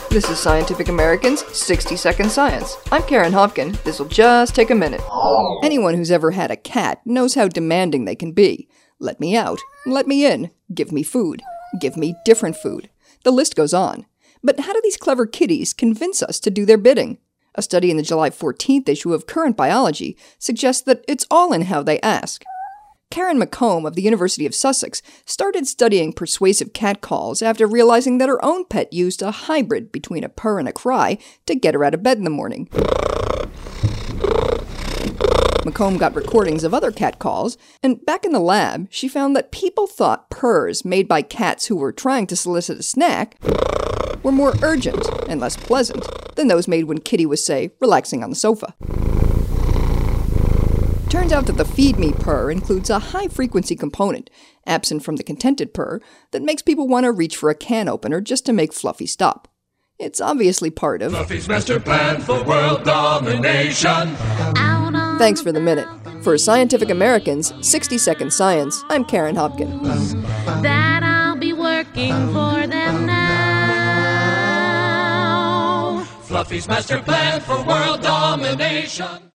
This is Scientific American's 60-Second Science. I'm Karen Hopkin. This'll just take a minute. Anyone who's ever had a cat knows how demanding they can be. Let me out. Let me in. Give me food. Give me different food. The list goes on. But how do these clever kitties convince us to do their bidding? A study in the July 14th issue of Current Biology suggests that it's all in how they ask. Karen McComb of the University of Sussex started studying persuasive cat calls after realizing that her own pet used a hybrid between a purr and a cry to get her out of bed in the morning. McComb got recordings of other cat calls, and back in the lab, she found that people thought purrs made by cats who were trying to solicit a snack were more urgent and less pleasant than those made when Kitty was, say, relaxing on the sofa. Turns out that the feed me purr includes a high-frequency component, absent from the contented purr, that makes people want to reach for a can opener just to make Fluffy stop. It's obviously part of Fluffy's master plan for world domination. Thanks for the minute. For Scientific American's 60-Second Science, I'm Karen Hopkin. That I'll be working for them now. Fluffy's master plan for world domination.